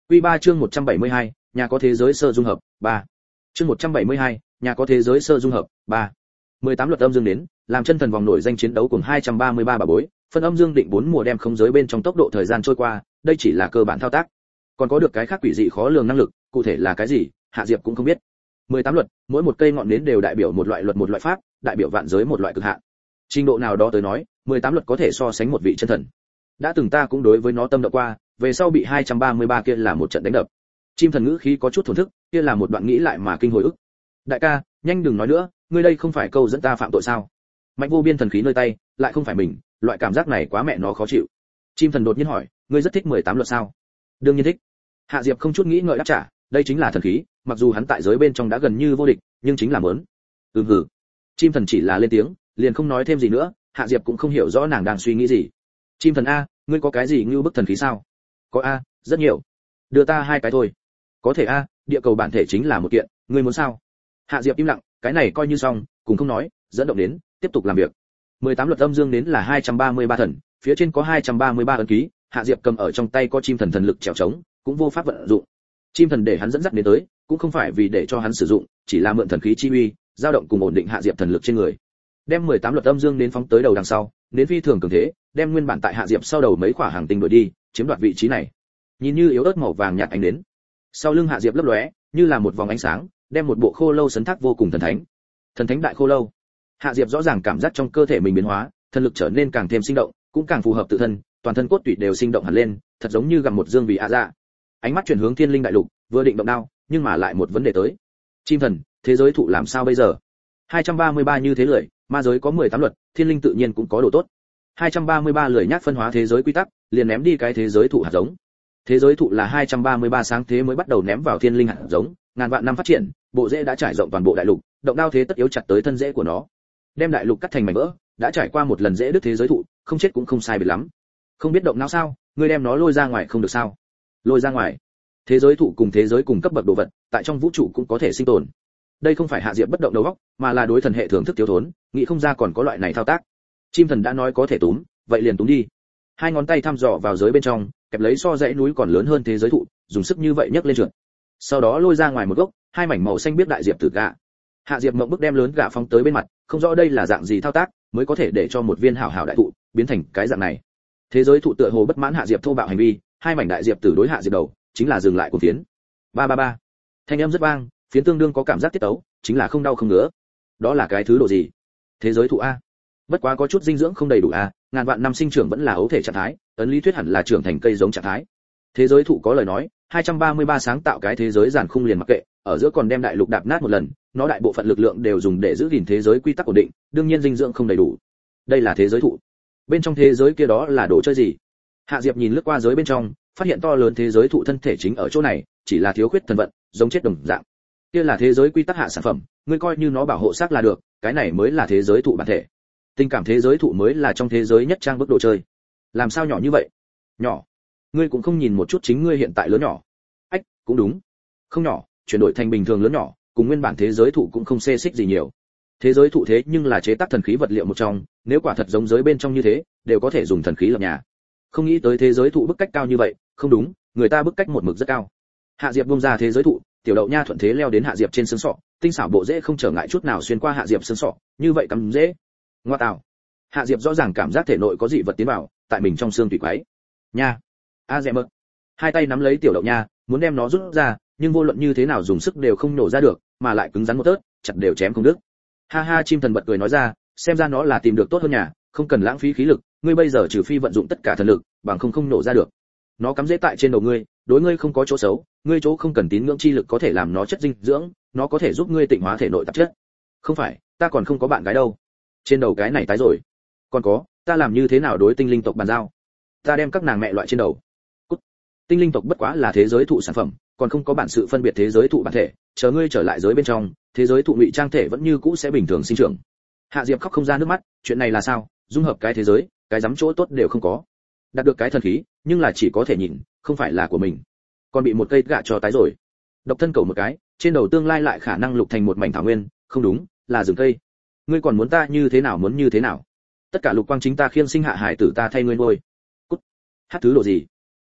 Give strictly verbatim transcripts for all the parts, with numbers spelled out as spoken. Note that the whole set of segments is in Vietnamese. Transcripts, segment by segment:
Quy ba chương một trăm bảy mươi hai, nhà có thế giới sơ dung hợp, ba. Chương một trăm bảy mươi hai, nhà có thế giới sơ dung hợp, ba. mười tám luật âm dương đến, làm chân thần vòng nổi danh chiến đấu cùng hai trăm ba mươi ba bà bối, phân âm dương định bốn mùa đem không giới bên trong tốc độ thời gian trôi qua, đây chỉ là cơ bản thao tác. Còn có được cái khác quỷ dị khó lường năng lực, cụ thể là cái gì, Hạ Diệp cũng không biết. mười tám luật, mỗi một cây ngọn nến đều đại biểu một loại luật một loại pháp, đại biểu vạn giới một loại cực hạn. Trình độ nào đó tới nói, mười tám luật có thể so sánh một vị chân thần. Đã từng ta cũng đối với nó tâm động qua, về sau bị hai trăm ba mươi ba kia là một trận đánh đập. Chim thần ngữ khí có chút thổn thức, kia là một đoạn nghĩ lại mà kinh hồi ức. Đại ca, nhanh đừng nói nữa, ngươi đây không phải câu dẫn ta phạm tội sao? Mạnh vô biên thần khí nơi tay, lại không phải mình, loại cảm giác này quá mẹ nó khó chịu. Chim thần đột nhiên hỏi, ngươi rất thích mười tám luật sao? Đương nhiên thích. Hạ Diệp không chút nghĩ ngợi đáp trả, đây chính là thần khí, mặc dù hắn tại giới bên trong đã gần như vô địch, nhưng chính là muốn. Ừm hử. Chim thần chỉ là lên tiếng, liền không nói thêm gì nữa, Hạ Diệp cũng không hiểu rõ nàng đang suy nghĩ gì. Chim thần a, ngươi có cái gì như bức thần khí sao? Có a, rất nhiều. Đưa ta hai cái thôi. Có thể a, địa cầu bản thể chính là một kiện, ngươi muốn sao? Hạ Diệp im lặng, cái này coi như xong, cùng không nói, dẫn động đến, tiếp tục làm việc. mười tám luật âm dương đến là hai trăm ba mươi ba thần, phía trên có hai trăm ba mươi ba ấn ký, Hạ Diệp cầm ở trong tay có chim thần thần lực trèo trống, cũng vô pháp vận dụng. Chim thần để hắn dẫn dắt đến tới, cũng không phải vì để cho hắn sử dụng, chỉ là mượn thần khí chi uy, dao động cùng ổn định Hạ Diệp thần lực trên người. Đem mười tám luật âm dương đến phóng tới đầu đằng sau, đến phi thường cường thế, đem nguyên bản tại Hạ Diệp sau đầu mấy quả hàng tinh đuổi đi, chiếm đoạt vị trí này. Nhìn như yếu ớt màu vàng nhạt ánh đến. Sau lưng Hạ Diệp lấp lóe, như là một vòng ánh sáng, đem một bộ khô lâu sấn thác vô cùng thần thánh. Thần thánh đại khô lâu. Hạ Diệp rõ ràng cảm giác trong cơ thể mình biến hóa, thần lực trở nên càng thêm sinh động, cũng càng phù hợp tự thân, toàn thân cốt tủy đều sinh động hẳn lên, thật giống như gặm một dương vị ạ dạ. Ánh mắt chuyển hướng Thiên Linh đại lục, vừa định động đao, nhưng mà lại một vấn đề tới. Chim thần, thế giới thụ làm sao bây giờ? hai trăm ba mươi ba như thế lười, ma giới có mười tám luật, Thiên Linh tự nhiên cũng có đồ tốt. hai trăm ba mươi ba lười nhác phân hóa thế giới quy tắc, liền ném đi cái thế giới thụ hạt giống. Thế giới thụ là hai trăm ba mươi ba sáng thế mới bắt đầu ném vào Thiên Linh hạt giống, ngàn vạn năm phát triển, bộ rễ đã trải rộng toàn bộ đại lục, động đao thế tất yếu chặt tới thân rễ của nó. Đem đại lục cắt thành mảnh vỡ, đã trải qua một lần rễ đứt thế giới thụ, không chết cũng không sai biệt lắm. Không biết động não sao, ngươi đem nó lôi ra ngoài không được sao? Lôi ra ngoài? Thế giới thụ cùng thế giới cùng cấp bậc đồ vật, tại trong vũ trụ cũng có thể sinh tồn. Đây không phải Hạ Diệp bất động đầu óc, mà là đối thần hệ thưởng thức thiếu thốn, nghĩ không ra còn có loại này thao tác. Chim thần đã nói có thể túm, vậy liền túm đi. Hai ngón tay thăm dò vào giới bên trong, kẹp lấy so dãy núi còn lớn hơn thế giới thụ, dùng sức như vậy nhấc lên trượt. Sau đó lôi ra ngoài một gốc, hai mảnh màu xanh biết đại diệp tử gạ. Hạ Diệp mộng bức đem lớn gạ phóng tới bên mặt, không rõ đây là dạng gì thao tác, mới có thể để cho một viên hảo hảo đại thụ biến thành cái dạng này. Thế giới thụ tựa hồ bất mãn Hạ Diệp thô bạo hành vi, hai mảnh đại diệp tử đối Hạ Diệp đầu, chính là dừng lại của phiến. Ba ba ba. Thanh âm rất vang, phiến tương đương có cảm giác tiết tấu, chính là không đau không ngứa. Đó là cái thứ độ gì? Thế giới thụ a. Bất quá có chút dinh dưỡng không đầy đủ a, ngàn vạn năm sinh trưởng vẫn là ấu thể trạng thái, ấn lý thuyết hẳn là trưởng thành cây giống trạng thái. Thế giới thụ có lời nói, hai trăm ba mươi ba sáng tạo cái thế giới giản khung liền mặc kệ, ở giữa còn đem đại lục đạp nát một lần, nó đại bộ phận lực lượng đều dùng để giữ gìn thế giới quy tắc ổn định, đương nhiên dinh dưỡng không đầy đủ. Đây là thế giới thụ. Bên trong thế giới kia đó là đồ chơi gì? Hạ Diệp nhìn lướt qua giới bên trong, phát hiện to lớn thế giới thụ thân thể chính ở chỗ này, chỉ là thiếu khuyết thần vận, giống chết đồng dạng. Kia là thế giới quy tắc hạ sản phẩm, ngươi coi như nó bảo hộ xác là được, cái này mới là thế giới thụ bản thể. Tình cảm thế giới thụ mới là trong thế giới nhất trang bức đồ chơi. Làm sao nhỏ như vậy? Nhỏ? Ngươi cũng không nhìn một chút chính ngươi hiện tại lớn nhỏ. Ách, cũng đúng. Không nhỏ, chuyển đổi thành bình thường lớn nhỏ, cùng nguyên bản thế giới thụ cũng không xê xích gì nhiều. Thế giới thụ thế nhưng là chế tác thần khí vật liệu một trong, nếu quả thật giống giới bên trong như thế, đều có thể dùng thần khí lập nhà. Không nghĩ tới thế giới thụ bức cách cao như vậy, không đúng, người ta bức cách một mực rất cao. Hạ Diệp buông ra thế giới thụ, tiểu đậu nha thuận thế leo đến Hạ Diệp trên xương sọ, tinh xảo bộ rễ không trở ngại chút nào xuyên qua Hạ Diệp xương sọ, như vậy cắm rễ. Ngoa tào. Hạ Diệp rõ ràng cảm giác thể nội có dị vật tiến vào, tại mình trong xương tủy quái. Nha. A Dẹ mơ. Hai tay nắm lấy tiểu đậu nha, muốn đem nó rút ra, nhưng vô luận như thế nào dùng sức đều không nổ ra được, mà lại cứng rắn một tớt, chặt đều chém không đứt. Ha ha, chim thần bật cười nói ra, xem ra nó là tìm được tốt hơn nhà, không cần lãng phí khí lực, ngươi bây giờ trừ phi vận dụng tất cả thần lực, bằng không không nổ ra được. Nó cắm rễ tại trên đầu ngươi, đối ngươi không có chỗ xấu, ngươi chỗ không cần tín ngưỡng chi lực có thể làm nó chất dinh dưỡng, nó có thể giúp ngươi tịnh hóa thể nội tạp chất. Không phải, ta còn không có bạn gái đâu. Trên đầu cái này tái rồi. Còn có, ta làm như thế nào đối tinh linh tộc bàn giao? Ta đem các nàng mẹ loại trên đầu. Cút. Tinh linh tộc bất quá là thế giới thụ sản phẩm, còn không có bản sự phân biệt thế giới thụ bản thể, chờ ngươi trở lại giới bên trong, thế giới thụ ngụy trang thể vẫn như cũ sẽ bình thường sinh trưởng. Hạ Diệp khóc không ra nước mắt, chuyện này là sao? Dung hợp cái thế giới, cái dám chỗ tốt đều không có. Đạt được cái thần khí, nhưng là chỉ có thể nhìn, không phải là của mình. Còn bị một cây gạ cho tái rồi. Độc thân cầu một cái, trên đầu tương lai lại khả năng lục thành một mảnh thảo nguyên, không đúng, là rừng cây. Ngươi còn muốn ta như thế nào muốn như thế nào? Tất cả lục quang chính ta khiêng sinh hạ hải tử ta thay ngươi nuôi. Cút. Hát thứ đồ gì?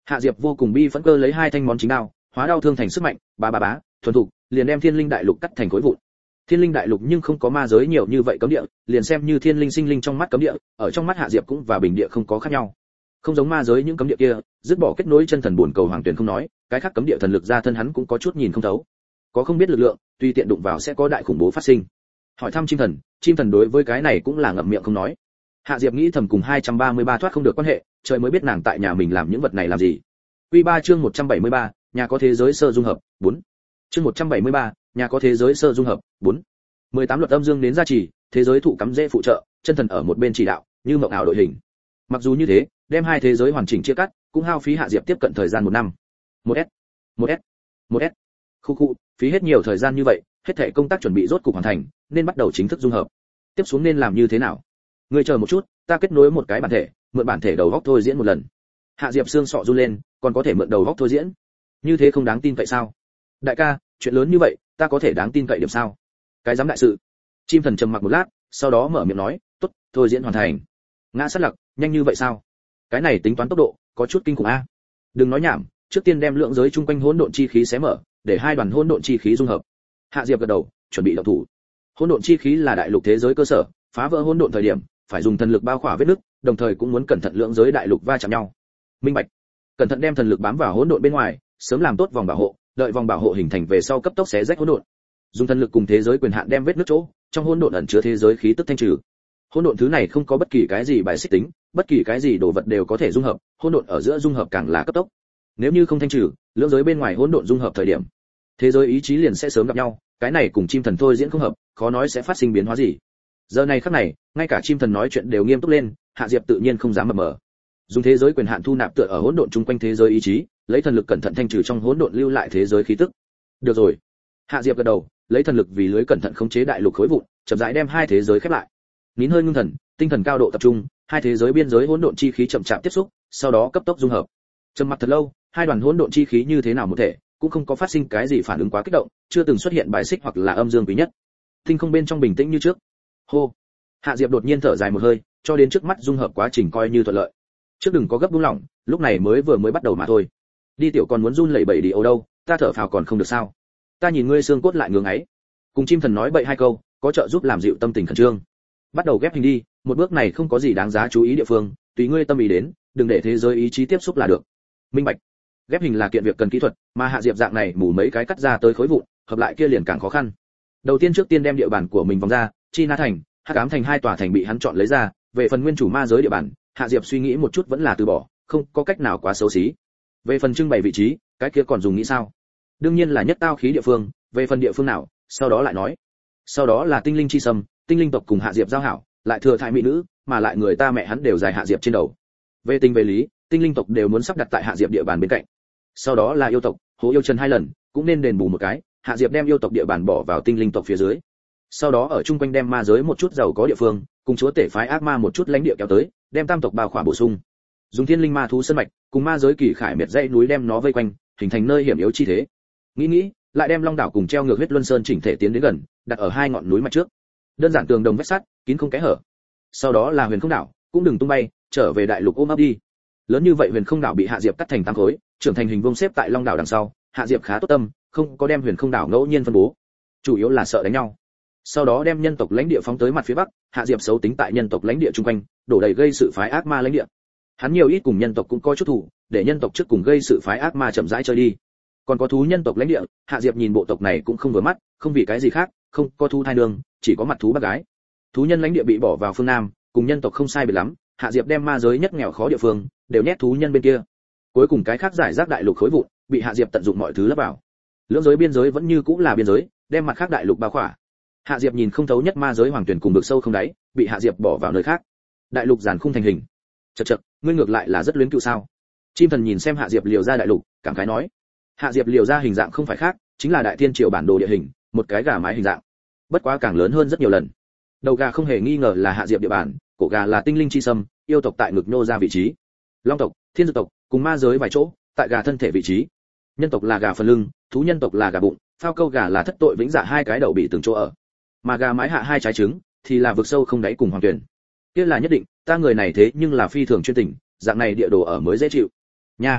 Hạ Diệp vô cùng bi phẫn cơ lấy hai thanh món chính đao, hóa đao thương thành sức mạnh, bá bá bá, thuần thục, liền đem Thiên Linh Đại Lục cắt thành khối vụn. Thiên Linh Đại Lục nhưng không có ma giới nhiều như vậy cấm địa, liền xem như Thiên Linh sinh linh trong mắt cấm địa, ở trong mắt Hạ Diệp cũng và bình địa không có khác nhau. Không giống ma giới những cấm địa kia, dứt bỏ kết nối chân thần buồn cầu hoàng tuyển không nói, cái khác cấm địa thần lực ra thân hắn cũng có chút nhìn không thấu. Có không biết lực lượng, tùy tiện đụng vào sẽ có đại khủng bố phát sinh. Hỏi thăm chim thần, chim thần đối với cái này cũng là ngậm miệng không nói. Hạ Diệp nghĩ thầm cùng hai trăm ba mươi ba thoát không được quan hệ, trời mới biết nàng tại nhà mình làm những vật này làm gì. Quy ba chương một trăm bảy mươi ba, nhà có thế giới sơ dung hợp, bốn. Chương một trăm bảy mươi ba, nhà có thế giới sơ dung hợp, bốn. mười tám luật âm dương đến gia trì, thế giới thụ cắm dễ phụ trợ, chân thần ở một bên chỉ đạo, như mộng ảo đội hình. Mặc dù như thế, đem hai thế giới hoàn chỉnh chia cắt, cũng hao phí Hạ Diệp tiếp cận thời gian một năm. một S, một S, một S. Khu khu, phí hết nhiều thời gian như vậy, hết thảy công tác chuẩn bị rốt cục hoàn thành, nên bắt đầu chính thức dung hợp. Tiếp xuống nên làm như thế nào? Ngươi chờ một chút, ta kết nối một cái bản thể, mượn bản thể đầu góc thôi diễn một lần. Hạ Diệp xương sọ run lên, còn có thể mượn đầu góc thôi diễn? Như thế không đáng tin cậy sao? Đại ca, chuyện lớn như vậy, ta có thể đáng tin cậy điểm sao? Cái dám đại sự. Chim thần trầm mặc một lát, sau đó mở miệng nói, "Tốt, thôi diễn hoàn thành." Ngã sát lặc, nhanh như vậy sao? Cái này tính toán tốc độ, có chút kinh khủng a. Đừng nói nhảm, trước tiên đem lượng giới chung quanh hỗn độn chi khí xé mở, để hai đoàn hỗn độn chi khí dung hợp. Hạ Diệp gật đầu, chuẩn bị động thủ. Hỗn độn chi khí là đại lục thế giới cơ sở, phá vỡ hỗn độn thời điểm, phải dùng thần lực bao khỏa vết nứt, đồng thời cũng muốn cẩn thận lượng giới đại lục va chạm nhau. Minh bạch. Cẩn thận đem thần lực bám vào hỗn độn bên ngoài, sớm làm tốt vòng bảo hộ, đợi vòng bảo hộ hình thành về sau cấp tốc xé rách hỗn độn. Dùng thần lực cùng thế giới quyền hạn đem vết nứt chỗ, trong hỗn độn ẩn chứa thế giới khí tức thanh trừ. Hỗn độn thứ này không có bất kỳ cái gì bài xích tính, bất kỳ cái gì đồ vật đều có thể dung hợp, hỗn độn ở giữa dung hợp càng là cấp tốc. Nếu như không thanh trừ, lượng giới bên ngoài hỗn độn dung hợp thời điểm, thế giới ý chí liền sẽ sớm gặp nhau, cái này cùng chim thần thôi diễn không hợp, khó nói sẽ phát sinh biến hóa gì. Giờ này khắc này, ngay cả chim thần nói chuyện đều nghiêm túc lên, Hạ Diệp tự nhiên không dám mập mờ. Dùng thế giới quyền hạn thu nạp tựa ở hỗn độn chung quanh thế giới ý chí, lấy thần lực cẩn thận thanh trừ trong hỗn độn lưu lại thế giới khí tức. Được rồi. Hạ Diệp gật đầu, lấy thần lực vì lưới cẩn thận khống chế đại lục khối vụn, chậm rãi đem hai thế giới khép lại. Nín hơi ngưng thần, tinh thần cao độ tập trung, hai thế giới biên giới hỗn độn chi khí chậm chạp tiếp xúc, sau đó cấp tốc dung hợp. Trầm mặc thật lâu, hai đoàn hỗn độn chi khí như thế nào một thể, cũng không có phát sinh cái gì phản ứng quá kích động, chưa từng xuất hiện bài xích hoặc là âm dương quý nhất. Tinh không bên trong bình tĩnh như trước. Hô. Hạ Diệp đột nhiên thở dài một hơi, cho đến trước mắt dung hợp quá trình coi như thuận lợi. Trước đừng có gấp buông lỏng, lúc này mới vừa mới bắt đầu mà thôi. Đi tiểu còn muốn run lẩy bẩy đi âu đâu, ta thở phào còn không được sao? Ta nhìn ngươi xương cốt lại ngưỡng ấy. Cùng chim thần nói bậy hai câu, có trợ giúp làm dịu tâm tình khẩn trương. Bắt đầu ghép hình đi, một bước này không có gì đáng giá chú ý địa phương, tùy ngươi tâm ý đến, đừng để thế giới ý chí tiếp xúc là được. Minh bạch. Ghép hình là kiện việc cần kỹ thuật, mà Hạ Diệp dạng này mù mấy cái cắt ra tới khối vụn, hợp lại kia liền càng khó khăn. Đầu tiên trước tiên đem địa bàn của mình vòng ra, Chi Na thành, Hắc Ám thành hai tòa thành bị hắn chọn lấy ra, về phần nguyên chủ ma giới địa bàn, Hạ Diệp suy nghĩ một chút vẫn là từ bỏ, không có cách nào quá xấu xí. Về phần trưng bày vị trí, cái kia còn dùng nghĩ sao? Đương nhiên là nhất tao khí địa phương, về phần địa phương nào, sau đó lại nói. Sau đó là tinh linh chi sâm, tinh linh tộc cùng Hạ Diệp giao hảo, lại thừa thai mỹ nữ, mà lại người ta mẹ hắn đều dài Hạ Diệp trên đầu. Về tình về lý, tinh linh tộc đều muốn sắp đặt tại Hạ Diệp địa bàn bên cạnh. Sau đó là yêu tộc, hố yêu chân hai lần, cũng nên đền bù một cái, Hạ Diệp đem yêu tộc địa bàn bỏ vào tinh linh tộc phía dưới. Sau đó ở chung quanh đem ma giới một chút giàu có địa phương, cùng chúa tể phái ác ma một chút lãnh địa kéo tới, đem tam tộc bao khỏa bổ sung. Dùng thiên linh ma thú sơn mạch, cùng ma giới kỳ khải miệt dãy núi đem nó vây quanh, hình thành nơi hiểm yếu chi thế. Nghĩ nghĩ, lại đem long đảo cùng treo ngược huyết luân sơn chỉnh thể tiến đến gần, đặt ở hai ngọn núi mạch trước. Đơn giản tường đồng vách sắt, kín không kẽ hở. Sau đó là huyền không đảo, cũng đừng tung bay, trở về đại lục ôm ấp đi. Lớn như vậy huyền không đảo bị Hạ Diệp cắt thành tám khối, trưởng thành hình vuông xếp tại long đảo đằng sau, Hạ Diệp khá tốt tâm, không có đem huyền không đảo ngẫu nhiên phân bố, chủ yếu là sợ đánh nhau. Sau đó đem nhân tộc lãnh địa phóng tới mặt phía bắc, Hạ Diệp xấu tính tại nhân tộc lãnh địa chung quanh, đổ đầy gây sự phái ác ma lãnh địa. Hắn nhiều ít cùng nhân tộc cũng có chút thủ, để nhân tộc trước cùng gây sự phái ác ma chậm rãi chơi đi. Còn có thú nhân tộc lãnh địa, Hạ Diệp nhìn bộ tộc này cũng không vừa mắt, không vì cái gì khác, không có thú thai nương, chỉ có mặt thú bác gái. Thú nhân lãnh địa bị bỏ vào phương nam, cùng nhân tộc không sai biệt lắm, Hạ Diệp đem ma giới nhất nghèo khó địa phương, đều nhét thú nhân bên kia. Cuối cùng cái khác giải rác đại lục khối vụn, bị Hạ Diệp tận dụng mọi thứ lấp vào. Lưỡng giới biên giới vẫn như cũ là biên giới, đem mặt khác đại lục bao khỏa. Hạ Diệp nhìn không thấu nhất ma giới hoàng tuyển cùng vực sâu không đáy, bị Hạ Diệp bỏ vào nơi khác. Đại lục giàn khung thành hình. Chậc chậc, ngươi ngược lại là rất luyến cựu sao? Chim thần nhìn xem Hạ Diệp liều ra đại lục, cảm khái nói. Hạ Diệp liều ra hình dạng không phải khác, chính là đại thiên triều bản đồ địa hình, một cái gà mái hình dạng. Bất quá càng lớn hơn rất nhiều lần. Đầu gà không hề nghi ngờ là Hạ Diệp địa bàn, cổ gà là tinh linh chi sâm, yêu tộc tại ngực nô ra vị trí. Long tộc, thiên dược tộc, cùng ma giới vài chỗ, tại gà thân thể vị trí. Nhân tộc là gà phần lưng, thú nhân tộc là gà bụng, phao câu gà là thất tội vĩnh dạ hai cái đầu bị từng chỗ ở. Mà gà mái hạ hai trái trứng, thì là vực sâu không đáy cùng hoàng tuyển. Kia là nhất định, ta người này thế nhưng là phi thường chuyên tình, dạng này địa đồ ở mới dễ chịu. Nha.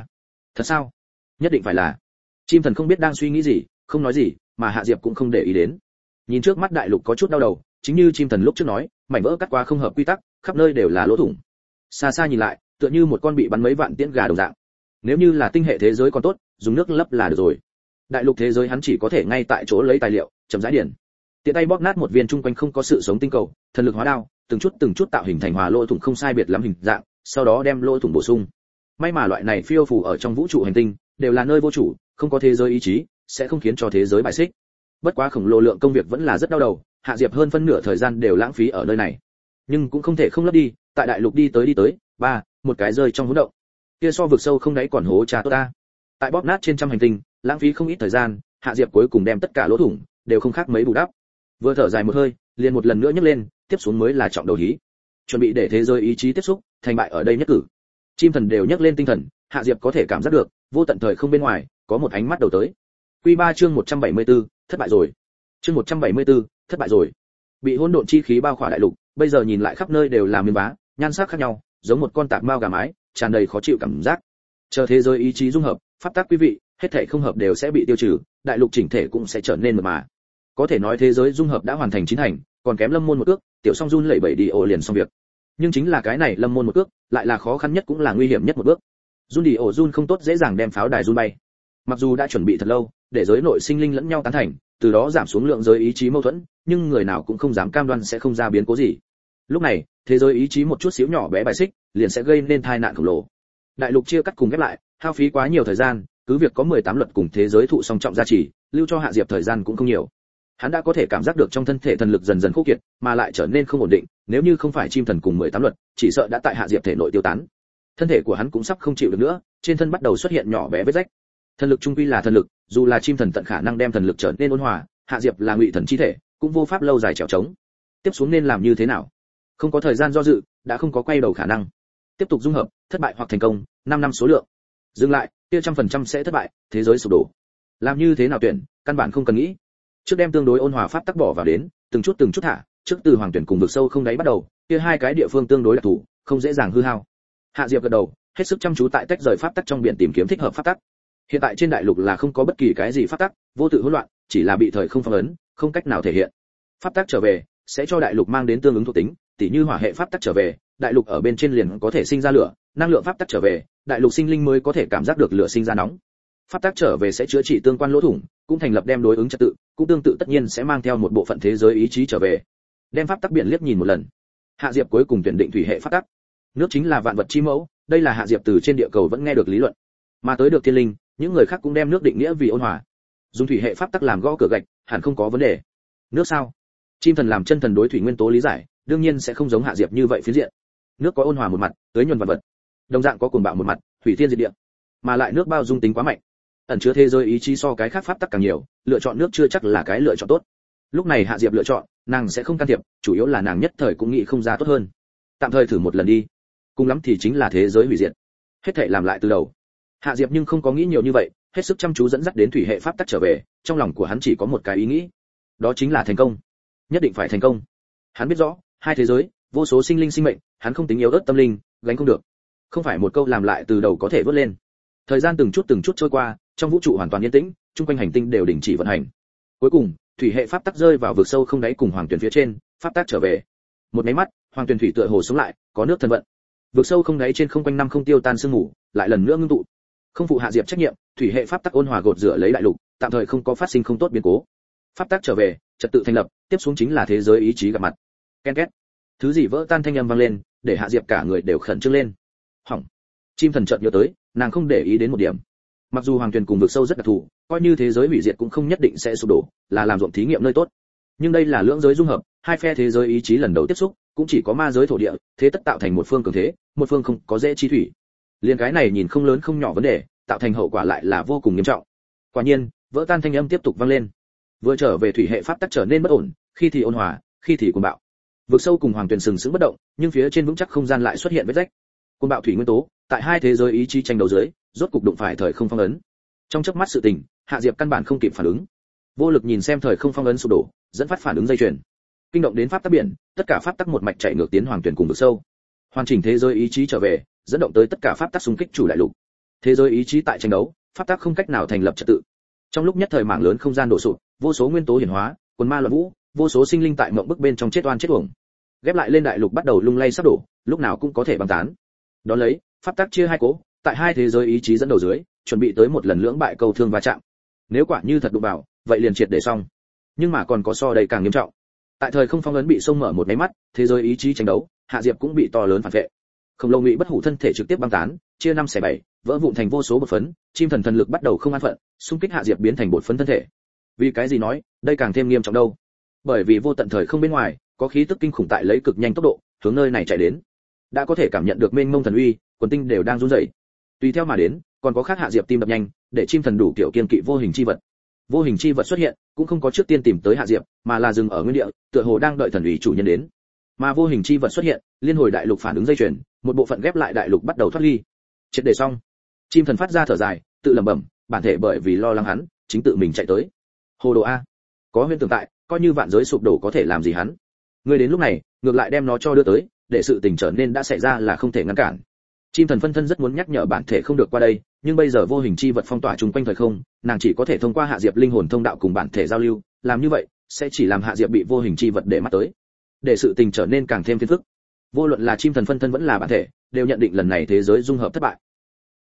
Thật sao? Nhất định phải là. Chim thần không biết đang suy nghĩ gì, không nói gì, mà Hạ Diệp cũng không để ý đến. Nhìn trước mắt đại lục có chút đau đầu, chính như chim thần lúc trước nói, mảnh vỡ cắt qua không hợp quy tắc, khắp nơi đều là lỗ thủng. Xa xa nhìn lại, tựa như một con bị bắn mấy vạn tiễn gà đồng dạng. Nếu như là tinh hệ thế giới còn tốt, dùng nước lấp là được rồi. Đại lục thế giới hắn chỉ có thể ngay tại chỗ lấy tài liệu, chậm rãi điển. Tiện tay bóp nát một viên chung quanh không có sự sống tinh cầu, thần lực hóa đao, từng chút từng chút tạo hình thành hòa lỗ thủng không sai biệt lắm hình dạng, sau đó đem lỗ thủng bổ sung. May mà loại này phiêu phù ở trong vũ trụ hành tinh, đều là nơi vô chủ, không có thế giới ý chí, sẽ không khiến cho thế giới bài xích. Bất quá khổng lồ lượng công việc vẫn là rất đau đầu, Hạ Diệp hơn phân nửa thời gian đều lãng phí ở nơi này. Nhưng cũng không thể không lấp đi, tại đại lục đi tới đi tới, ba, một cái rơi trong hố động. Kia so vực sâu không đáy còn hố trà tốt ta. Tại bóp nát trên trăm hành tinh, lãng phí không ít thời gian, Hạ Diệp cuối cùng đem tất cả lỗ thủng đều không khác mấy bù đắp. Vừa thở dài một hơi, liền một lần nữa nhấc lên, tiếp xuống mới là trọng đầu hí. Chuẩn bị để thế giới ý chí tiếp xúc, thành bại ở đây nhất cử. Chim thần đều nhấc lên tinh thần, Hạ Diệp có thể cảm giác được, vô tận thời không bên ngoài, có một ánh mắt đầu tới. Quy ba chương một trăm bảy mươi tư, thất bại rồi. Chương một trăm bảy mươi tư, thất bại rồi. Bị hỗn độn chi khí bao khỏa đại lục, bây giờ nhìn lại khắp nơi đều là miếng vá, nhan sắc khác nhau, giống một con tạp mao gà mái, tràn đầy khó chịu cảm giác. Chờ thế giới ý chí dung hợp, pháp tắc quý vị, hết thảy không hợp đều sẽ bị tiêu trừ, đại lục chỉnh thể cũng sẽ trở nên mượt mà. Có thể nói thế giới dung hợp đã hoàn thành chín thành, còn kém Lâm Môn một ước, tiểu Song run lẩy bẩy đi ổ liền xong việc. Nhưng chính là cái này Lâm Môn một ước, lại là khó khăn nhất cũng là nguy hiểm nhất một bước. Run đi ổ run không tốt dễ dàng đem pháo đài run bay. Mặc dù đã chuẩn bị thật lâu, để giới nội sinh linh lẫn nhau tán thành, từ đó giảm xuống lượng giới ý chí mâu thuẫn, nhưng người nào cũng không dám cam đoan sẽ không ra biến cố gì. Lúc này, thế giới ý chí một chút xíu nhỏ bé bài xích, liền sẽ gây nên tai nạn khổng lồ. Đại lục chia cắt cùng ghép lại, hao phí quá nhiều thời gian, cứ việc có mười tám luật cùng thế giới thụ song trọng gia trì, lưu cho Hạ Diệp thời gian cũng không nhiều. Hắn đã có thể cảm giác được trong thân thể thần lực dần dần khô kiệt, mà lại trở nên không ổn định, nếu như không phải chim thần cùng mười tám luật, chỉ sợ đã tại Hạ Diệp thể nội tiêu tán. Thân thể của hắn cũng sắp không chịu được nữa, trên thân bắt đầu xuất hiện nhỏ bé vết rách. Thần lực trung quy là thần lực, dù là chim thần tận khả năng đem thần lực trở nên ôn hòa, Hạ Diệp là ngụy thần chi thể, cũng vô pháp lâu dài trèo trống. Tiếp xuống nên làm như thế nào? Không có thời gian do dự, đã không có quay đầu khả năng. Tiếp tục dung hợp, thất bại hoặc thành công, năm năm số lượng. Dừng lại, kia trăm phần trăm sẽ thất bại, thế giới sụp đổ. Làm như thế nào tuyển, căn bản không cần nghĩ. Trước đem tương đối ôn hòa pháp tắc bỏ vào đến, từng chút từng chút thả, trước từ hoàng tuyển cùng vực sâu không đáy bắt đầu, kia hai cái địa phương tương đối đặc thù, không dễ dàng hư hao. Hạ Diệp gật đầu, hết sức chăm chú tại tách rời pháp tắc trong biển tìm kiếm thích hợp pháp tắc. Hiện tại trên đại lục là không có bất kỳ cái gì pháp tắc, vô tự hỗn loạn, chỉ là bị thời không phong ấn, không cách nào thể hiện. Pháp tắc trở về, sẽ cho đại lục mang đến tương ứng thuộc tính, tỉ như hỏa hệ pháp tắc trở về, đại lục ở bên trên liền có thể sinh ra lửa, năng lượng pháp tắc trở về, đại lục sinh linh mới có thể cảm giác được lửa sinh ra nóng. Pháp tắc trở về sẽ chữa trị tương quan lỗ thủng, cũng thành lập đem đối ứng trật tự, cũng tương tự tất nhiên sẽ mang theo một bộ phận thế giới ý chí trở về. Đem pháp tắc biển liếc nhìn một lần. Hạ Diệp cuối cùng tuyển định thủy hệ pháp tắc. Nước chính là vạn vật chi mẫu, đây là Hạ Diệp từ trên địa cầu vẫn nghe được lý luận. Mà tới được thiên linh, những người khác cũng đem nước định nghĩa vì ôn hòa. Dùng thủy hệ pháp tắc làm gõ cửa gạch, hẳn không có vấn đề. Nước sao? Chim thần làm chân thần đối thủy nguyên tố lý giải, đương nhiên sẽ không giống Hạ Diệp như vậy phiến diện. Nước có ôn hòa một mặt, tưới nhuần vạn vật. Đồng dạng có cuồng bạo một mặt, hủy thiên diệt địa. Mà lại nước bao dung tính quá mạnh, ẩn chứa thế giới ý chí so cái khác pháp tắc càng nhiều, lựa chọn nước chưa chắc là cái lựa chọn tốt. Lúc này Hạ Diệp lựa chọn, nàng sẽ không can thiệp, chủ yếu là nàng nhất thời cũng nghĩ không ra tốt hơn. Tạm thời thử một lần đi, cùng lắm thì chính là thế giới hủy diệt. Hết thảy làm lại từ đầu. Hạ Diệp nhưng không có nghĩ nhiều như vậy, hết sức chăm chú dẫn dắt đến thủy hệ pháp tắc trở về, trong lòng của hắn chỉ có một cái ý nghĩ, đó chính là thành công. Nhất định phải thành công. Hắn biết rõ, hai thế giới, vô số sinh linh sinh mệnh, hắn không tính yếu ớt tâm linh, gánh không được. Không phải một câu làm lại từ đầu có thể vớt lên. Thời gian từng chút từng chút trôi qua, trong vũ trụ hoàn toàn yên tĩnh, chung quanh hành tinh đều đình chỉ vận hành. Cuối cùng, thủy hệ pháp tắc rơi vào vực sâu không đáy cùng hoàng tuyển phía trên, pháp tắc trở về. Một cái mắt, hoàng tuyển thủy tựa hồ sống lại, có nước thần vận. Vực sâu không đáy trên không quanh năm không tiêu tan sương ngủ, lại lần nữa ngưng tụ. Không phụ Hạ Diệp trách nhiệm, thủy hệ pháp tắc ôn hòa gột rửa lấy đại lục, tạm thời không có phát sinh không tốt biến cố. Pháp tắc trở về, trật tự thành lập, tiếp xuống chính là thế giới ý chí gặp mặt. Ken két. Thứ gì vỡ tan thanh âm vang lên, để Hạ Diệp cả người đều khẩn trương lên. Hỏng. Chim thần chợt nhớ tới, nàng không để ý đến một điểm. Mặc dù hoàng tuyển cùng vực sâu rất đặc thù, coi như thế giới hủy diệt cũng không nhất định sẽ sụp đổ, là làm ruộng thí nghiệm nơi tốt. Nhưng đây là lưỡng giới dung hợp, hai phe thế giới ý chí lần đầu tiếp xúc, cũng chỉ có ma giới thổ địa, thế tất tạo thành một phương cường thế, một phương không có dễ chi thủy. Liên cái này nhìn không lớn không nhỏ vấn đề, tạo thành hậu quả lại là vô cùng nghiêm trọng. Quả nhiên, vỡ tan thanh âm tiếp tục vang lên. Vừa trở về thủy hệ pháp tắc trở nên bất ổn, khi thì ôn hòa, khi thì cuồng bạo. Vực sâu cùng hoàng tuyển sừng sững bất động, nhưng phía trên vững chắc không gian lại xuất hiện vết rách. Cuồng bạo thủy nguyên tố, tại hai thế giới ý chí tranh đấu dưới, rốt cục đụng phải thời không phong ấn. Trong chớp mắt sự tình, Hạ Diệp căn bản không kịp phản ứng. Vô lực nhìn xem thời không phong ấn sụp đổ, dẫn phát phản ứng dây chuyền. Kinh động đến pháp tắc biển, tất cả pháp tắc một mạch chạy ngược tiến hoàng tuyển cùng vực sâu. Hoàn chỉnh thế giới ý chí trở về, dẫn động tới tất cả pháp tắc xung kích chủ đại lục. Thế giới ý chí tại tranh đấu, pháp tắc không cách nào thành lập trật tự. Trong lúc nhất thời mảng lớn không gian đổ sụp, vô số nguyên tố hiển hóa, quần ma loạn vũ, vô số sinh linh tại mộng bức bên trong chết oan chết uổng. Ghép lại lên đại lục bắt đầu lung lay sắp đổ, lúc nào cũng có thể băng tán. Đó lấy, pháp tắc chia hai cố, tại hai thế giới ý chí dẫn đầu dưới, chuẩn bị tới một lần lưỡng bại câu thương va chạm. Nếu quả như thật đụng vào, vậy liền triệt để xong. Nhưng mà còn có so đây càng nghiêm trọng. Tại thời không phong ấn bị xông mở một cái mắt, thế giới ý chí tranh đấu, Hạ Diệp cũng bị to lớn phản vệ. Khổng lồ ngụy bất hủ thân thể trực tiếp băng tán, chia năm xẻ bảy, vỡ vụn thành vô số bột phấn, chim thần thần lực bắt đầu không an phận, xung kích Hạ Diệp biến thành bột phấn thân thể. Vì cái gì nói, đây càng thêm nghiêm trọng đâu? Bởi vì vô tận thời không bên ngoài, có khí tức kinh khủng tại lấy cực nhanh tốc độ, hướng nơi này chạy đến. Đã có thể cảm nhận được mênh mông thần uy, quần tinh đều đang run rẩy. Tùy theo mà đến, còn có khác Hạ Diệp tim đập nhanh, để chim thần đủ kiểu kiên kỵ vô hình chi vật. Vô hình chi vật xuất hiện, cũng không có trước tiên tìm tới Hạ Diệp, mà là dừng ở nguyên địa, tựa hồ đang đợi thần uy chủ nhân đến. Mà vô hình chi vật xuất hiện, liên hồi đại lục phản ứng dây chuyền, một bộ phận ghép lại đại lục bắt đầu thoát ly. Triệt để xong. Chim thần phát ra thở dài, tự lẩm bẩm, bản thể bởi vì lo lắng hắn, chính tự mình chạy tới. Hồ đồ a, có huyễn tưởng tại, coi như vạn giới sụp đổ có thể làm gì hắn. Ngươi đến lúc này, ngược lại đem nó cho đưa tới, để sự tình trở nên đã xảy ra là không thể ngăn cản. Chim thần phân thân rất muốn nhắc nhở bản thể không được qua đây, nhưng bây giờ vô hình chi vật phong tỏa chung quanh thời không, nàng chỉ có thể thông qua Hạ Diệp linh hồn thông đạo cùng bản thể giao lưu, làm như vậy sẽ chỉ làm Hạ Diệp bị vô hình chi vật để mắt tới, để sự tình trở nên càng thêm phiền phức. Vô luận là chim thần phân thân vẫn là bản thể, đều nhận định lần này thế giới dung hợp thất bại.